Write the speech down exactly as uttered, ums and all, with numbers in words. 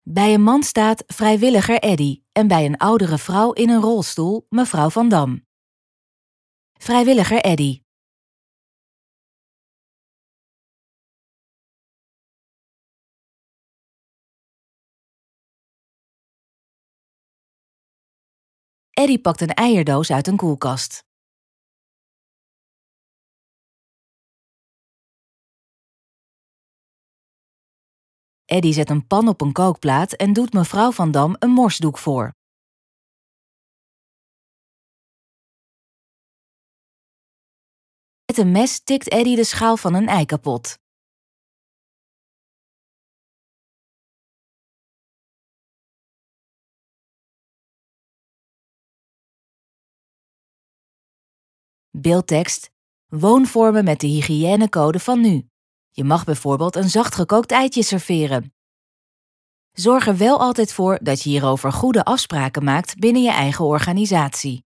Bij een man staat vrijwilliger Eddy en bij een oudere vrouw in een rolstoel mevrouw Van Dam. Vrijwilliger Eddy. Eddy pakt een eierdoos uit een koelkast. Eddy zet een pan op een kookplaat en doet mevrouw Van Dam een morsdoek voor. Met een mes tikt Eddy de schaal van een ei kapot. Beeldtekst: woonvormen met de hygiënecode van nu. Je mag bijvoorbeeld een zacht gekookt eitje serveren. Zorg er wel altijd voor dat je hierover goede afspraken maakt binnen je eigen organisatie.